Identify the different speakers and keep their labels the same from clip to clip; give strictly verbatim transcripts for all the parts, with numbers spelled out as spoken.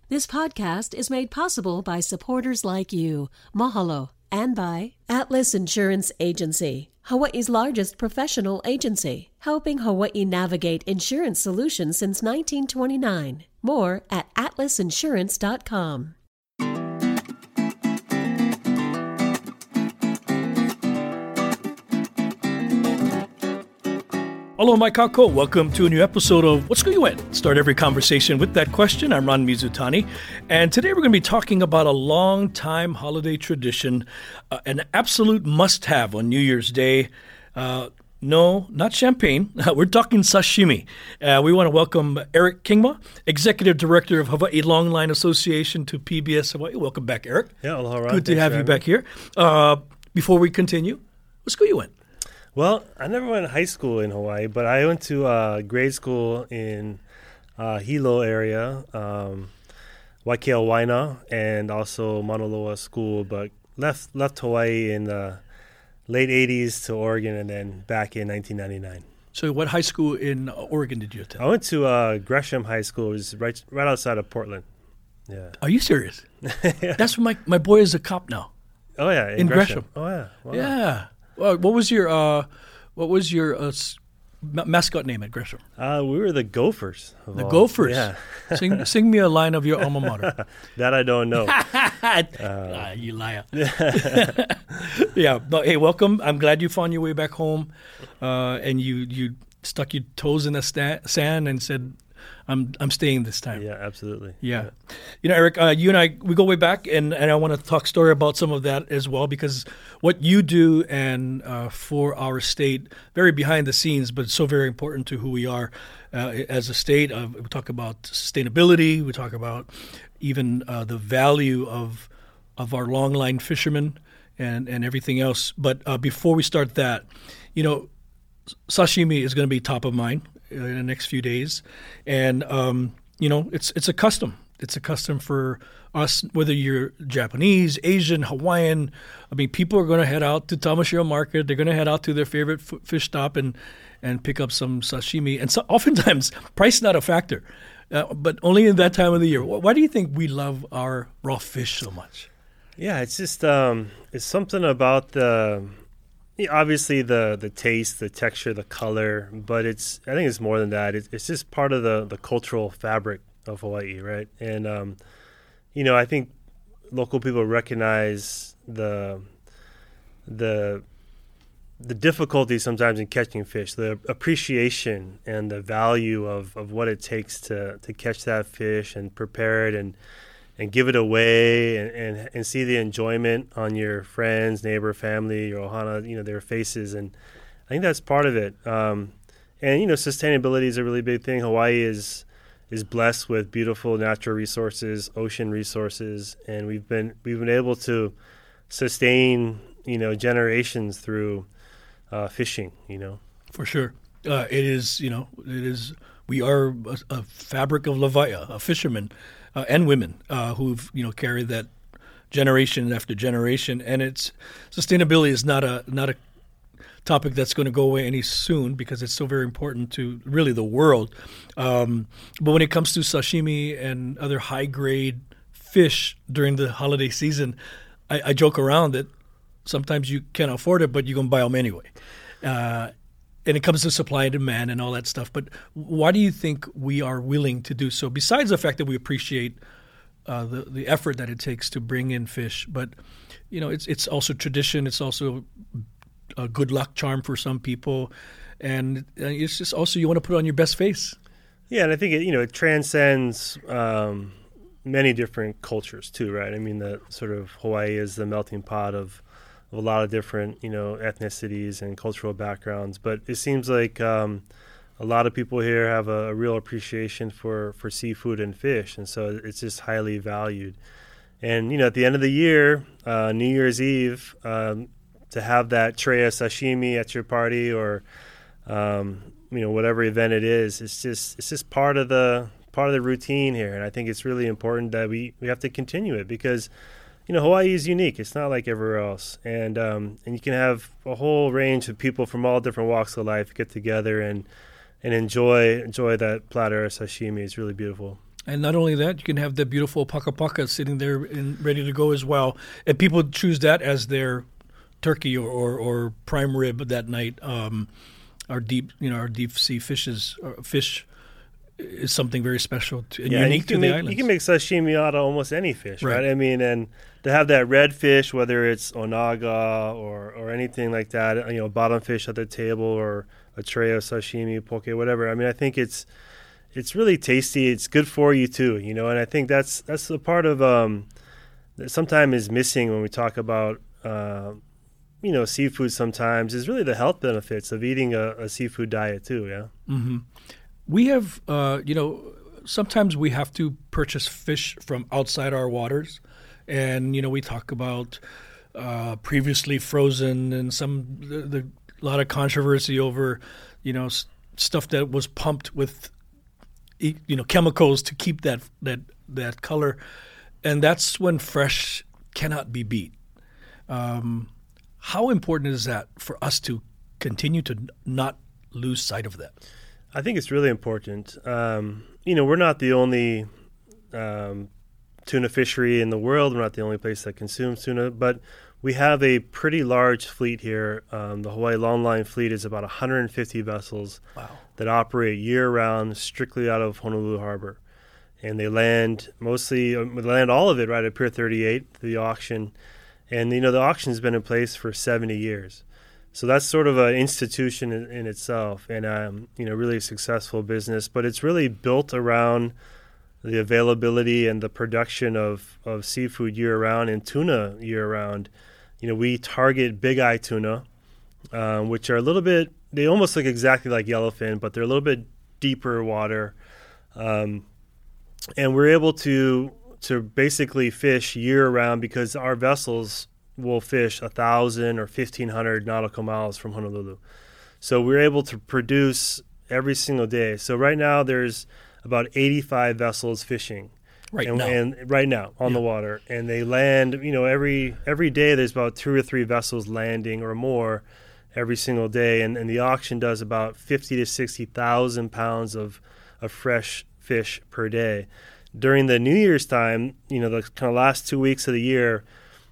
Speaker 1: This podcast is made possible by supporters like you. Mahalo. And by Atlas Insurance Agency, Hawaii's largest professional agency, helping Hawaii navigate insurance solutions since nineteen twenty-nine. More at atlas insurance dot com.
Speaker 2: Aloha mai kako. Welcome to a new episode of What's Going On? Start every conversation with that question. I'm Ron Mizutani, and today we're going to be talking about a long-time holiday tradition, uh, an absolute must-have on New Year's Day. Uh, no, not champagne. We're talking sashimi. Uh, we want to welcome Eric Kingma, Executive Director of Hawaii Longline Association, to P B S Hawaii. Welcome back, Eric.
Speaker 3: Yeah, aloha, Ron.
Speaker 2: Good to
Speaker 3: Thanks
Speaker 2: have you back here. Uh, before we continue, what's going on?
Speaker 3: Well, I never went to high school in Hawaii, but I went to uh, grade school in uh, Hilo area, um, Waikea Waina, and also Mauna Loa School, but left left Hawaii in the late eighties to Oregon and then back in nineteen ninety-nine.
Speaker 2: So what high school in Oregon did you attend?
Speaker 3: I went to uh, Gresham High School. It was right, right outside of Portland. Yeah.
Speaker 2: Are you serious?
Speaker 3: Yeah.
Speaker 2: That's where my, my boy is a cop now.
Speaker 3: Oh, yeah. In,
Speaker 2: in
Speaker 3: Gresham.
Speaker 2: Gresham.
Speaker 3: Oh, yeah. Wow.
Speaker 2: Yeah. Well, what was your uh, what was your uh, ma- mascot name at Gresham?
Speaker 3: Uh, we were the Gophers.
Speaker 2: The
Speaker 3: all.
Speaker 2: Gophers.
Speaker 3: Yeah.
Speaker 2: sing sing me a line of your alma mater.
Speaker 3: That I don't know.
Speaker 2: uh, ah, you liar. Yeah. No, hey, welcome. I'm glad you found your way back home, uh, and you you stuck your toes in the sta- sand and said, I'm I'm staying this time.
Speaker 3: Yeah, absolutely.
Speaker 2: Yeah.
Speaker 3: yeah.
Speaker 2: You know, Eric, uh, you and I, we go way back, and, and I want to talk story about some of that as well, because what you do and uh, for our state, very behind the scenes, but so very important to who we are uh, as a state. Uh, we talk about sustainability. We talk about even uh, the value of of our longline fishermen and, and everything else. But uh, before we start that, you know, sashimi is going to be top of mind in the next few days, and um, you know, it's it's a custom. It's a custom for us, whether you're Japanese, Asian, Hawaiian. I mean, people are going to head out to Tamashiro Market. They're going to head out to their favorite f- fish stop and and pick up some sashimi. And so, oftentimes, price not a factor, uh, but only in that time of the year. Why do you think we love our raw fish so much?
Speaker 3: Yeah, it's just um, it's something about the. Yeah, obviously the, the taste, the texture, the color, but it's I think it's more than that. It's, it's just part of the, the cultural fabric of Hawaii, right? And um, you know, I think local people recognize the the the difficulty sometimes in catching fish, the appreciation and the value of, of what it takes to, to catch that fish and prepare it and and give it away and, and, and see the enjoyment on your friends, neighbor, family, your ohana, you know, their faces. And I think that's part of it. Um, and, you know, sustainability is a really big thing. Hawaii is is blessed with beautiful natural resources, ocean resources, and we've been we've been able to sustain, you know, generations through uh, fishing, you know.
Speaker 2: For sure. Uh, it is, you know, it is, we are a, a fabric of Lavaia, a fisherman. Uh, and women uh, who've you know carried that generation after generation, and it's sustainability is not a not a topic that's going to go away any soon because it's so very important to really the world. Um, but when it comes to sashimi and other high grade fish during the holiday season, I, I joke around that sometimes you can't afford it, but you're going to buy them anyway. Uh, And it comes to supply and demand and all that stuff. But why do you think we are willing to do so? Besides the fact that we appreciate uh, the the effort that it takes to bring in fish, but you know, it's it's also tradition. It's also a good luck charm for some people, and it's just also you want to put on your best face.
Speaker 3: Yeah, and I think it, you know it transcends um, many different cultures too, right? I mean, the sort of Hawaii is the melting pot of. Of a lot of different, you know, ethnicities and cultural backgrounds. But it seems like um, a lot of people here have a, a real appreciation for, for seafood and fish, and so it's just highly valued. And, you know, at the end of the year, uh, New Year's Eve, um, to have that tray of sashimi at your party or, um, you know, whatever event it is, it's just it's just part of the part of the routine here. And I think it's really important that we, we have to continue it because, you know, Hawaii is unique. It's not like everywhere else. And um, and you can have a whole range of people from all different walks of life get together and and enjoy enjoy that platter of sashimi. It's really beautiful.
Speaker 2: And not only that, you can have the beautiful paka paka sitting there and ready to go as well. And people choose that as their turkey or, or, or prime rib that night. Um, our deep, you know, our deep sea fishes, uh, fish is something very special to, and
Speaker 3: yeah,
Speaker 2: unique
Speaker 3: and
Speaker 2: to
Speaker 3: make,
Speaker 2: the islands.
Speaker 3: You can make sashimi out of almost any fish, right?
Speaker 2: Right.
Speaker 3: I mean, and to have that red fish, whether it's onaga or, or anything like that, you know, bottom fish at the table or a tray of sashimi, poke, whatever. I mean, I think it's it's really tasty. It's good for you too, you know. And I think that's that's a part of um, that sometimes is missing when we talk about uh, you know seafood. Sometimes is really the health benefits of eating a, a seafood diet too. Yeah.
Speaker 2: Mm-hmm. We have, uh, you know, sometimes we have to purchase fish from outside our waters, and you know we talk about uh, previously frozen and some the, the a lot of controversy over, you know, s- stuff that was pumped with, you know, chemicals to keep that that that color, and that's when fresh cannot be beat. Um, how important is that for us to continue to n- not lose sight of that?
Speaker 3: I think it's really important. Um, you know, we're not the only um, tuna fishery in the world. We're not the only place that consumes tuna, but we have a pretty large fleet here. Um, the Hawaii Longline fleet is about one hundred fifty vessels
Speaker 2: Wow.
Speaker 3: that operate year-round strictly out of Honolulu Harbor. And they land mostly, um, they land all of it right at Pier thirty-eight, the auction. And, you know, the auction's been in place for seventy years. So that's sort of an institution in, in itself and, um, you know, really a successful business. But it's really built around the availability and the production of, of seafood year-round and tuna year-round. You know, we target big eye tuna, um, which are a little bit, they almost look exactly like yellowfin, but they're a little bit deeper water. Um, and we're able to to basically fish year-round because our vessels will fish one thousand or fifteen hundred nautical miles from Honolulu. So we're able to produce every single day. So right now there's about eighty-five vessels fishing.
Speaker 2: Right
Speaker 3: and,
Speaker 2: now.
Speaker 3: and right now on
Speaker 2: Yeah.
Speaker 3: the water, and they land. You know, every every day there's about two or three vessels landing or more every single day, and, and the auction does about fifty to sixty thousand pounds of of fresh fish per day. During the New Year's time, you know, the kind of last two weeks of the year,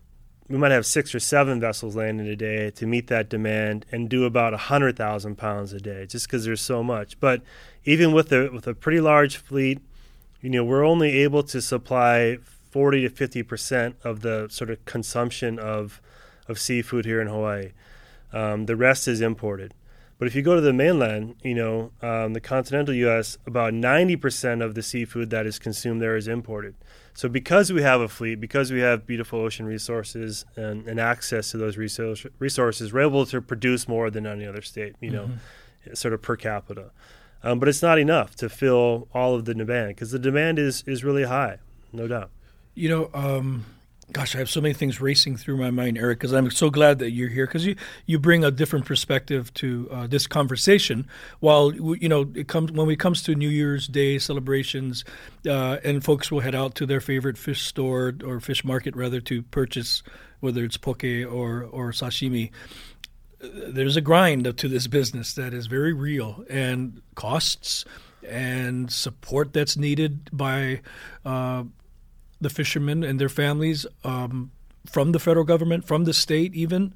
Speaker 3: we might have six or seven vessels landing a day to meet that demand and do about one hundred thousand pounds a day, just because there's so much. But even with a with a pretty large fleet, you know, we're only able to supply forty to fifty percent of the sort of consumption of of seafood here in Hawaii. Um, the rest is imported. But if you go to the mainland, you know, um, the continental U S, about ninety percent of the seafood that is consumed there is imported. So because we have a fleet, because we have beautiful ocean resources and, and access to those resource, resources, we're able to produce more than any other state, you know, mm-hmm. sort of per capita. Um, but it's not enough to fill all of the demand because the demand is, is really high, no doubt.
Speaker 2: You know, um, gosh, I have so many things racing through my mind, Eric, because I'm so glad that you're here because you, you bring a different perspective to uh, this conversation. While, you know, it comes when it comes to New Year's Day celebrations uh, and folks will head out to their favorite fish store or fish market, rather, to purchase, whether it's poke or, or sashimi. There's a grind to this business that is very real, and costs and support that's needed by uh, the fishermen and their families um, from the federal government, from the state even.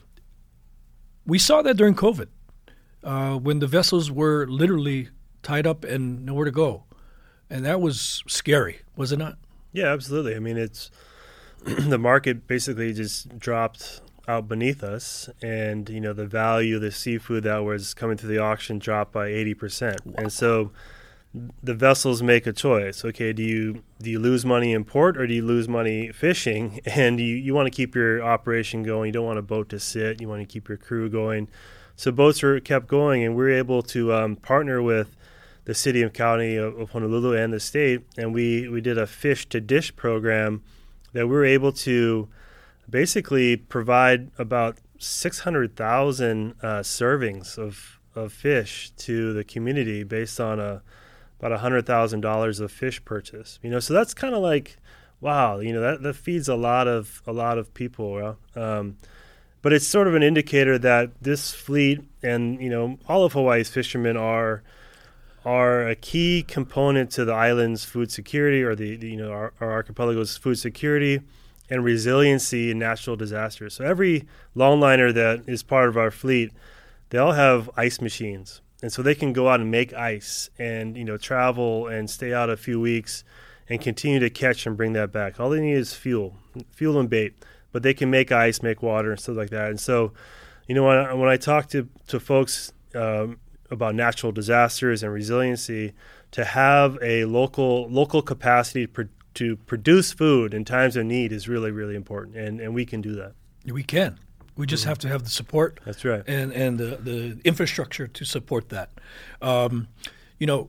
Speaker 2: We saw that during COVID uh, when the vessels were literally tied up and nowhere to go. And that was scary, was it not?
Speaker 3: Yeah, absolutely. I mean, it's the market basically just dropped out beneath us, and you know the value of the seafood that was coming through the auction dropped by eighty percent. Wow. And so the vessels make a choice. Okay, do you do you lose money in port or do you lose money fishing? And you, you want to keep your operation going. You don't want a boat to sit. You want to keep your crew going. So boats were kept going, and we were able to um, partner with the city and county of, of Honolulu and the state, and we, we did a fish to dish program that we were able to basically provide about six hundred thousand uh, servings of, of fish to the community based on a about one hundred thousand dollars of fish purchase. You know, so that's kind of like, wow, you know, that, that feeds a lot of a lot of people. Um, but it's sort of an indicator that this fleet and, you know, all of Hawaii's fishermen are are a key component to the island's food security, or the, the you know our, our archipelago's food security and resiliency in natural disasters. So every longliner that is part of our fleet, they all have ice machines, and so they can go out and make ice, and you know travel and stay out a few weeks, and continue to catch and bring that back. All they need is fuel, fuel and bait, but they can make ice, make water, and stuff like that. And so, you know, when I, when I talk to to folks um, about natural disasters and resiliency, to have a local local capacity to, to produce food in times of need is really, really important, and and we can do that.
Speaker 2: We can. We just mm-hmm. have to have the support.
Speaker 3: That's right.
Speaker 2: And and the, the infrastructure to support that. Um, you know,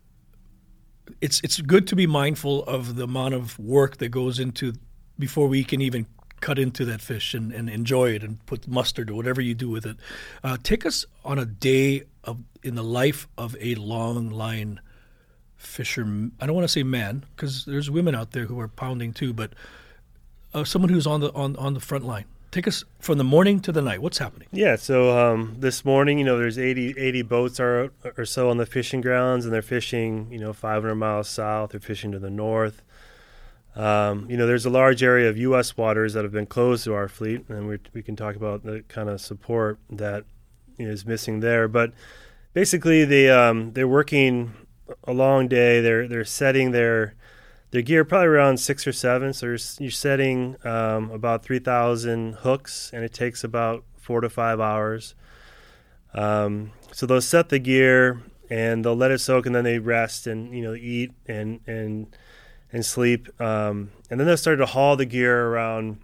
Speaker 2: it's it's good to be mindful of the amount of work that goes into before we can even cut into that fish and, and enjoy it and put mustard or whatever you do with it. Uh, take us on a day of in the life of a long line fisherman. I don't want to say man, because there's women out there who are pounding too, but uh, someone who's on the on, on the front line. Take us from the morning to the night. What's happening?
Speaker 3: Yeah, so um, this morning, you know, there's eighty, eighty boats or, or so on the fishing grounds, and they're fishing, you know, five hundred miles south. They're fishing to the north. Um, you know, there's a large area of U S waters that have been closed to our fleet, and we we can talk about the kind of support that is missing there. But basically, they um, they're working a long day. They're they're setting their their gear probably around six or seven. So you're, you're setting um, about three thousand hooks, and it takes about four to five hours. Um, so they'll set the gear and they'll let it soak, and then they rest and you know eat and and and sleep. Um, and then they'll start to haul the gear around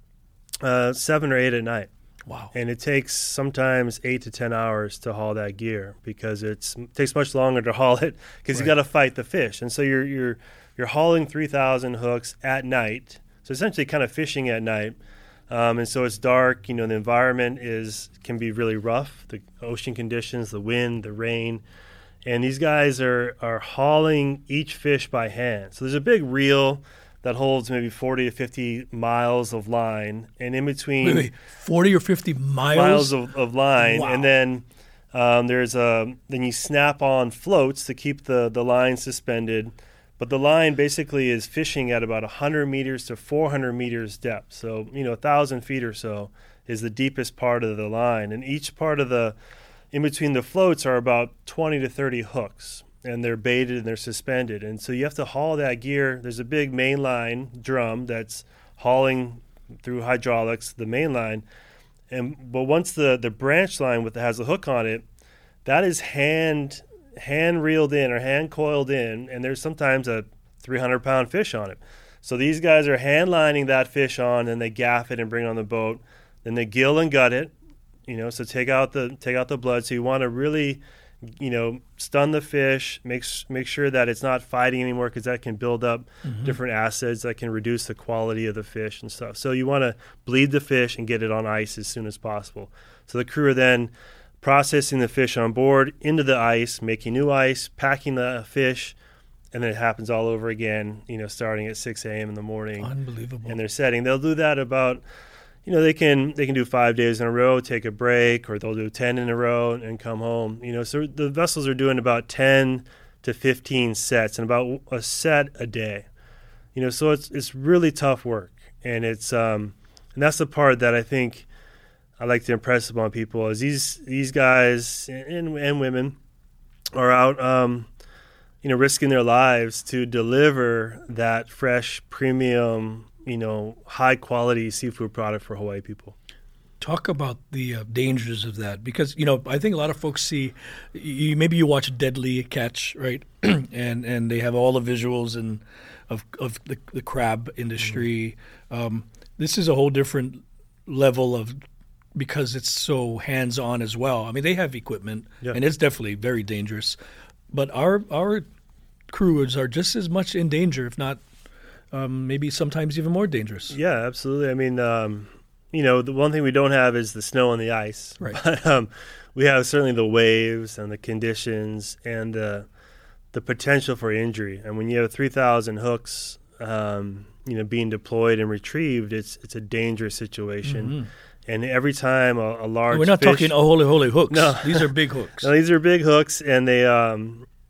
Speaker 3: uh, seven or eight at night.
Speaker 2: Wow!
Speaker 3: And it takes sometimes eight to ten hours to haul that gear, because it's, it takes much longer to haul it because right. you got to fight the fish. And so you're you're you're hauling three thousand hooks at night. So essentially, kind of fishing at night. Um, and so it's dark. You know, the environment is can be really rough. The ocean conditions, the wind, the rain, and these guys are are hauling each fish by hand. So there's a big reel that holds maybe forty to fifty miles of line, and in between
Speaker 2: wait, wait, forty or fifty miles,
Speaker 3: miles of, of line,
Speaker 2: wow.
Speaker 3: and then um, there's a then you snap on floats to keep the, the line suspended, but the line basically is fishing at about one hundred meters to four hundred meters depth. So you know, one thousand feet or so is the deepest part of the line, and each part of the in between the floats are about twenty to thirty hooks. And they're baited and they're suspended. And so you have to haul that gear. There's a big mainline drum that's hauling through hydraulics, the main line. And but once the, the branch line with has a hook on it, that is hand hand reeled in or hand coiled in, and there's sometimes a three hundred pound fish on it. So these guys are hand lining that fish on, and they gaff it and bring it on the boat. Then they gill and gut it, you know, so take out the take out the blood. So you want to really you know, stun the fish, make make sure that it's not fighting anymore, because that can build up mm-hmm. different acids that can reduce the quality of the fish and stuff. So you want to bleed the fish and get it on ice as soon as possible. So the crew are then processing the fish on board into the ice, making new ice, packing the fish, and then it happens all over again, you know, starting at six a.m. in the morning.
Speaker 2: Unbelievable.
Speaker 3: And they're setting. They'll do that about... You know, they can they can do five days in a row, take a break, or they'll do ten in a row and, and come home. You know, so the vessels are doing about ten to fifteen sets, and about a set a day. You know, so it's it's really tough work, and it's um and that's the part that I think I like to impress upon people is these these guys and and women are out um you know risking their lives to deliver that fresh premium, you know, high quality seafood product for Hawaii people.
Speaker 2: Talk about the uh, dangers of that, because, you know, I think a lot of folks see, you, maybe you watch Deadly Catch, right? and and they have all the visuals and of of the, the crab industry. Mm-hmm. Um, this is a whole different level of, because it's so hands-on as well. I mean, they have equipment, yeah. and it's definitely very dangerous. But our our crews are just as much in danger, if not Um, maybe sometimes even more dangerous.
Speaker 3: Yeah, absolutely. I mean, um, you know, the one thing we don't have is the snow and the ice.
Speaker 2: Right.
Speaker 3: But um, we have certainly the waves and the conditions and uh, the potential for injury. And when you have three thousand hooks, um, you know, being deployed and retrieved, it's it's a dangerous situation. Mm-hmm. And every time a, a large
Speaker 2: We're not
Speaker 3: fish,
Speaker 2: talking oh holy holy hooks.
Speaker 3: No.
Speaker 2: These are big hooks.
Speaker 3: No, these are big hooks, and they um,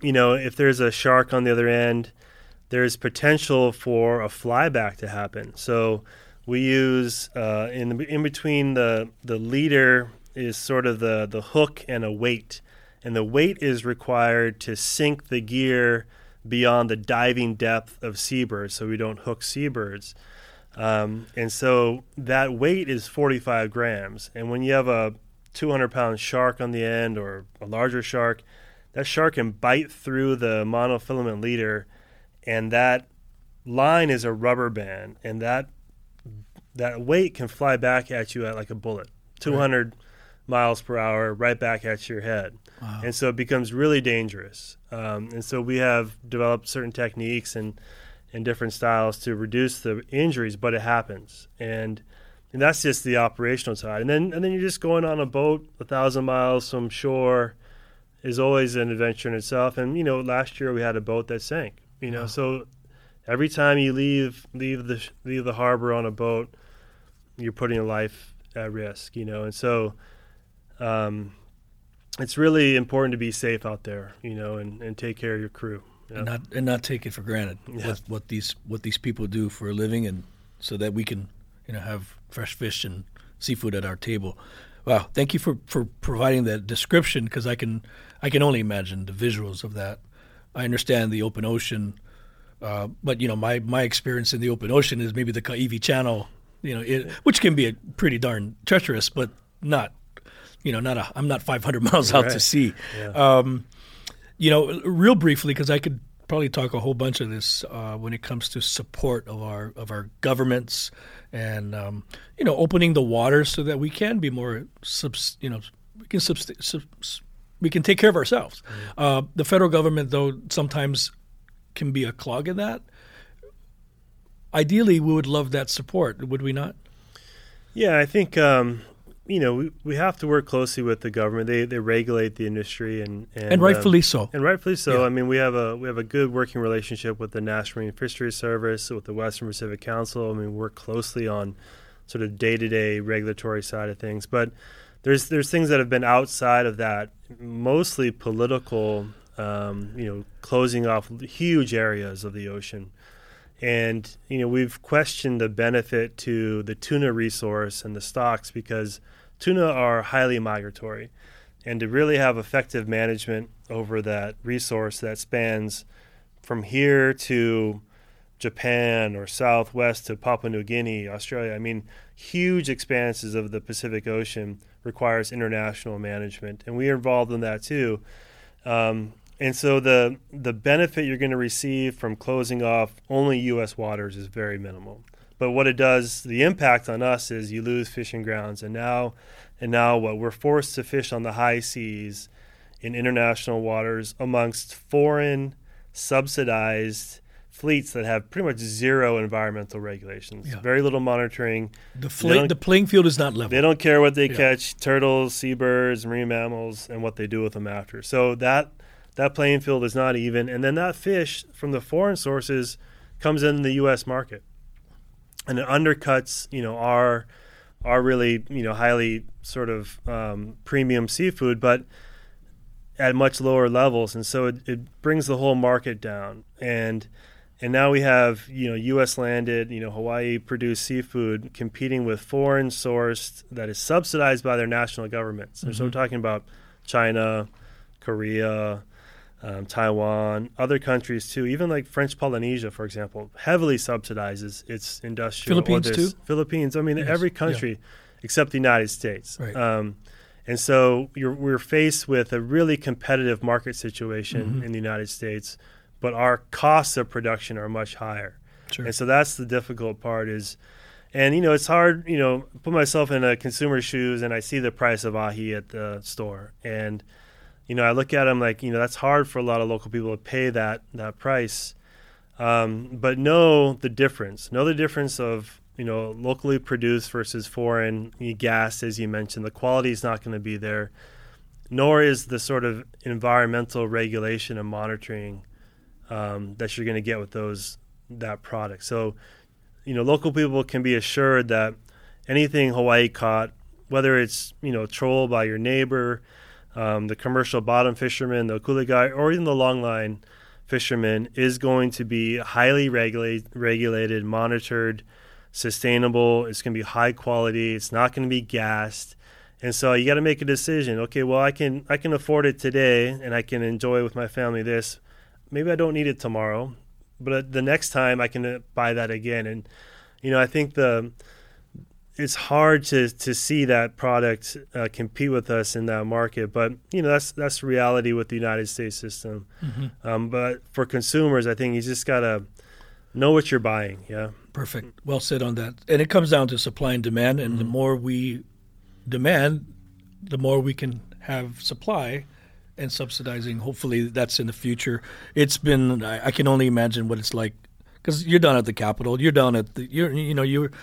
Speaker 3: you know, if there's a shark on the other end, there's potential for a flyback to happen. So we use uh, in in between the the leader is sort of the the hook and a weight, and the weight is required to sink the gear beyond the diving depth of seabirds, so we don't hook seabirds. Um, and so that weight is forty-five grams, and when you have a two hundred pound shark on the end or a larger shark, that shark can bite through the monofilament leader, and that line is a rubber band, and that that weight can fly back at you at like a bullet, two hundred right. miles per hour, right back at your head. Wow. And so it becomes really dangerous. Um, and so we have developed certain techniques and, and different styles to reduce the injuries, but it happens. And And that's just the operational side. And then and then you're just going on a boat a thousand miles from shore is always an adventure in itself. And, you know, last year we had a boat that sank, you know. Wow. So every time you leave leave the leave the harbor on a boat, you're putting your life at risk, you know. And so um, it's really important to be safe out there, you know, and, and take care of your crew. You know?
Speaker 2: And not and not take it for granted yeah. what, what these what these people do for a living, and so that we can, you know, have fresh fish and seafood at our table. Wow, thank you for, for providing that description, because I can I can only imagine the visuals of that. I understand the open ocean, uh, but you know my, my experience in the open ocean is maybe the Kaiwi Channel, you know, it, which can be a pretty darn treacherous, but not, you know, not a, I'm not five hundred miles out right. to sea. Yeah. Um, you know, real briefly, because I could probably talk a whole bunch of this uh, when it comes to support of our of our governments and um, you know, opening the waters so that we can be more subs, you know we can subst- subs- we can take care of ourselves. Mm-hmm. Uh, the federal government, though, sometimes can be a clog in that. Ideally, we would love that support, would we not?
Speaker 3: Yeah, I think um, you know we, we have to work closely with the government. They they regulate the industry and and,
Speaker 2: and rightfully
Speaker 3: um,
Speaker 2: so.
Speaker 3: And rightfully so.
Speaker 2: Yeah.
Speaker 3: I mean, we have a we have a good working relationship with the National Marine Fisheries Service, with the Western Pacific Council. I mean, we work closely on sort of day-to-day regulatory side of things. But there's there's things that have been outside of that, mostly political. Um, you know, closing off huge areas of the ocean. And, you know, we've questioned the benefit to the tuna resource and the stocks, because tuna are highly migratory. And to really have effective management over that resource that spans from here to Japan or southwest to Papua New Guinea, Australia, I mean, huge expanses of the Pacific Ocean requires international management. And we are involved in that too. Um, And so the the benefit you're going to receive from closing off only U S waters is very minimal. But what it does, the impact on us is you lose fishing grounds. And now, and now what we're forced to fish on the high seas in international waters amongst foreign subsidized fleets that have pretty much zero environmental regulations, yeah. very little monitoring.
Speaker 2: The, fl- the playing field is not level.
Speaker 3: They don't care what they
Speaker 2: yeah.
Speaker 3: catch, turtles, seabirds, marine mammals, and what they do with them after. So that that playing field is not even. And then that fish from the foreign sources comes in the U S market. And it undercuts, you know, our our really, you know, highly sort of um, premium seafood, but at much lower levels. And so it, it brings the whole market down. And and now we have, you know, U S landed, you know, Hawaii produced seafood competing with foreign sourced that is subsidized by their national governments. Mm-hmm. So we're talking about China, Korea, Um, Taiwan, other countries too, even like French Polynesia, for example, heavily subsidizes its industrial.
Speaker 2: Philippines too?
Speaker 3: Philippines. I mean,
Speaker 2: yes.
Speaker 3: every country yeah. except the United States.
Speaker 2: Right.
Speaker 3: Um, and so you're, we're faced with a really competitive market situation mm-hmm. in the United States, but our costs of production are much higher.
Speaker 2: Sure.
Speaker 3: And so that's the difficult part is, and, you know, it's hard, you know, put myself in a consumer's shoes and I see the price of ahi at the store. And you know, I look at them like, you know, that's hard for a lot of local people to pay that that price. Um, but know the difference. Know the difference of, you know, locally produced versus foreign gas, as you mentioned. The quality is not going to be there, nor is the sort of environmental regulation and monitoring um, that you're going to get with those that product. So, you know, local people can be assured that anything Hawaii caught, whether it's, you know, troll by your neighbor, Um, the commercial bottom fisherman, the kuligai, or even the longline fisherman is going to be highly regulate, regulated, monitored, sustainable. It's going to be high quality. It's not going to be gassed. And so you got to make a decision. Okay, well, I can I can afford it today, and I can enjoy with my family this. Maybe I don't need it tomorrow, but the next time I can buy that again. And, you know, I think the it's hard to, to see that product uh, compete with us in that market. But, you know, that's that's reality with the United States system. Mm-hmm. Um, but for consumers, I think you just got to know what you're buying. Yeah.
Speaker 2: Perfect. Well said on that. And it comes down to supply and demand. And mm-hmm. the more we demand, the more we can have supply and subsidizing. Hopefully that's in the future. It's been, I, I can only imagine what it's like, because you're down at the Capitol. You're down at the, you're, you know, you're,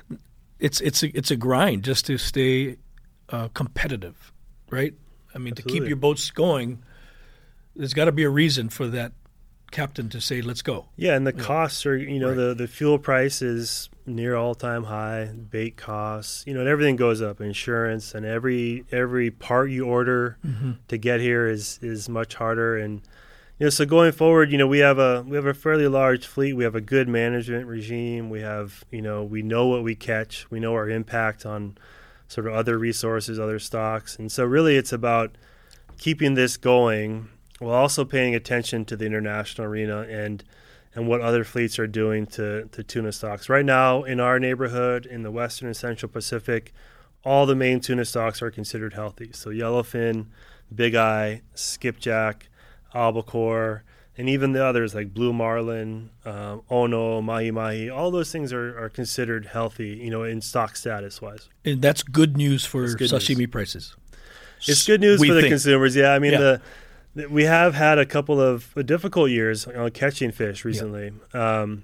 Speaker 2: It's it's a, it's a grind just to stay uh, competitive, right? I mean, Absolutely. To keep your boats going, there's got to be a reason for that captain to say, let's go.
Speaker 3: Yeah, and the yeah. costs are, you know,
Speaker 2: right.
Speaker 3: the, the fuel price is near all-time high, bait costs, you know, and everything goes up, insurance, and every every part you order mm-hmm. to get here is, is much harder. And, you know, so going forward, you know, we have a we have a fairly large fleet. We have a good management regime. We have, you know, we know what we catch. We know our impact on sort of other resources, other stocks. And so really it's about keeping this going while also paying attention to the international arena and and what other fleets are doing to, to tuna stocks. Right now in our neighborhood, in the Western and Central Pacific, all the main tuna stocks are considered healthy. So yellowfin, big eye, skipjack, albacore, and even the others like blue marlin, um, ono, mahi-mahi, all those things are, are considered healthy, you know, in stock status wise.
Speaker 2: And that's good news for good sashimi news. Prices.
Speaker 3: It's good news
Speaker 2: we
Speaker 3: for the
Speaker 2: think.
Speaker 3: consumers. Yeah, I mean,
Speaker 2: yeah.
Speaker 3: the, the we have had a couple of difficult years on catching fish recently. Yeah. Um,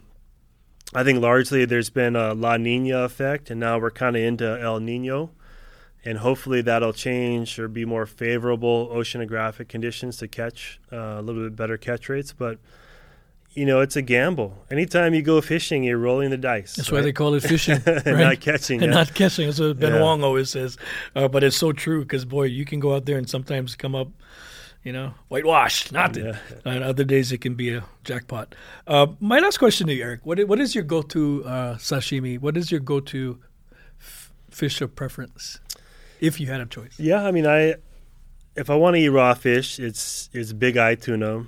Speaker 3: I think largely there's been a La Nina effect, and now we're kind of into El Nino. And hopefully that'll change or be more favorable oceanographic conditions to catch uh, a little bit better catch rates. But, you know, it's a gamble. Anytime you go fishing, you're rolling the dice.
Speaker 2: That's
Speaker 3: right?
Speaker 2: why they call it fishing.
Speaker 3: and
Speaker 2: right?
Speaker 3: not catching.
Speaker 2: And
Speaker 3: yeah.
Speaker 2: not catching. That's what Ben
Speaker 3: yeah.
Speaker 2: Wong always says. Uh, but it's so true because, boy, you can go out there and sometimes come up, you know, whitewashed. Nothing. Yeah. And other days it can be a jackpot. Uh, my last question to you, Eric. What, what is your go-to uh, sashimi? What is your go-to f- fish of preference? If you had a choice.
Speaker 3: Yeah, I mean, I if I want to eat raw fish, it's it's big eye tuna,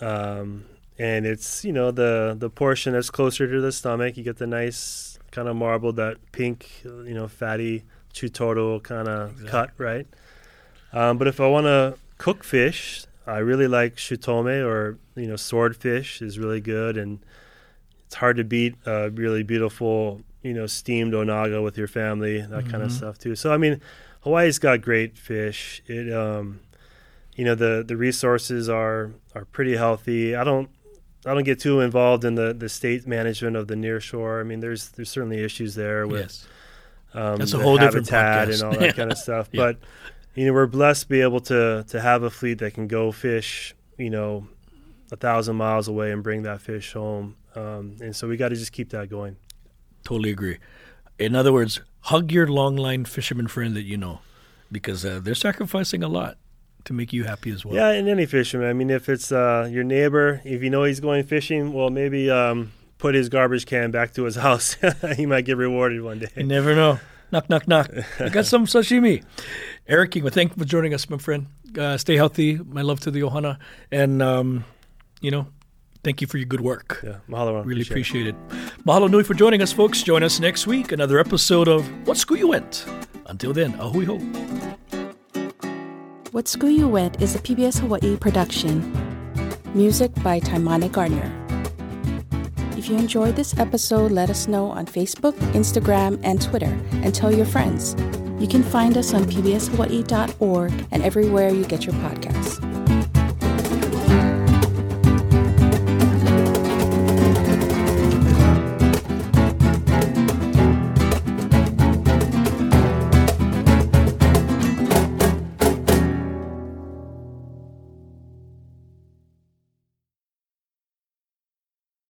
Speaker 3: um, and it's, you know, the the portion that's closer to the stomach. You get the nice kind of marbled, that pink, you know, fatty chutoro kind of exactly. cut, right? Um, but if I want to cook fish, I really like shutome, or, you know, swordfish is really good, and it's hard to beat a really beautiful, you know, steamed onaga with your family, that mm-hmm. kind of stuff too. So I mean, Hawaii's got great fish. It, um, you know, the, the resources are are pretty healthy. I don't I don't get too involved in the, the state management of the nearshore. I mean, there's there's certainly issues there with
Speaker 2: yes.
Speaker 3: um,
Speaker 2: That's a
Speaker 3: the
Speaker 2: whole different
Speaker 3: habitat
Speaker 2: podcast.
Speaker 3: and all that kind of stuff.
Speaker 2: yeah.
Speaker 3: But, you know, we're blessed to be able to to have a fleet that can go fish, you know, a thousand miles away and bring that fish home. Um, and so we got to just keep that going.
Speaker 2: Totally agree. In other words, hug your longline fisherman friend that you know, because uh, they're sacrificing a lot to make you happy as well.
Speaker 3: Yeah, and any fisherman. I mean, if it's uh, your neighbor, if you know he's going fishing, well, maybe um, put his garbage can back to his house. He might get rewarded one day.
Speaker 2: You never know. Knock, knock, knock. I got some sashimi. Eric King, well, thank you for joining us, my friend. Uh, stay healthy. My love to the Ohana. And, um, you know, thank you for your good work.
Speaker 3: Yeah, mahalo.
Speaker 2: Really appreciate it. it. Mahalo nui for joining us, folks. Join us next week. Another episode of What School You Went. Until then, ahui ho.
Speaker 4: What School You Went is a P B S Hawaii production. Music by Taimane Gardner. If you enjoyed this episode, let us know on Facebook, Instagram, and Twitter, and tell your friends. You can find us on p b s hawaii dot org and everywhere you get your podcasts.